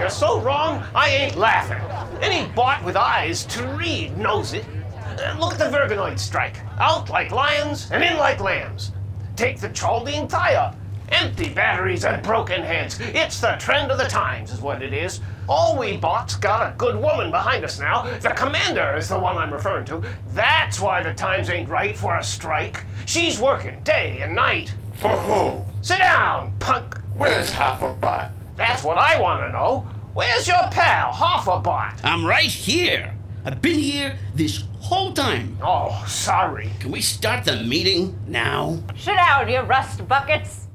You're so wrong, I ain't laughing. Any bot with eyes to read knows it. Look at the Verganoid strike. Out like lions and in like lambs. Take the Chaldine tie-up. Empty batteries and broken heads. It's the trend of the times is what it is. All we bots got a good woman behind us now. The commander is the one I'm referring to. That's why the times ain't right for a strike. She's working day and night. For who? Sit down, punk. Where's Half-a-Bot? That's what I want to know. Where's your pal, Half-a-Bot? I'm right here. I've been here this whole time. Oh, sorry. Can we start the meeting now? Sit down, you rust buckets.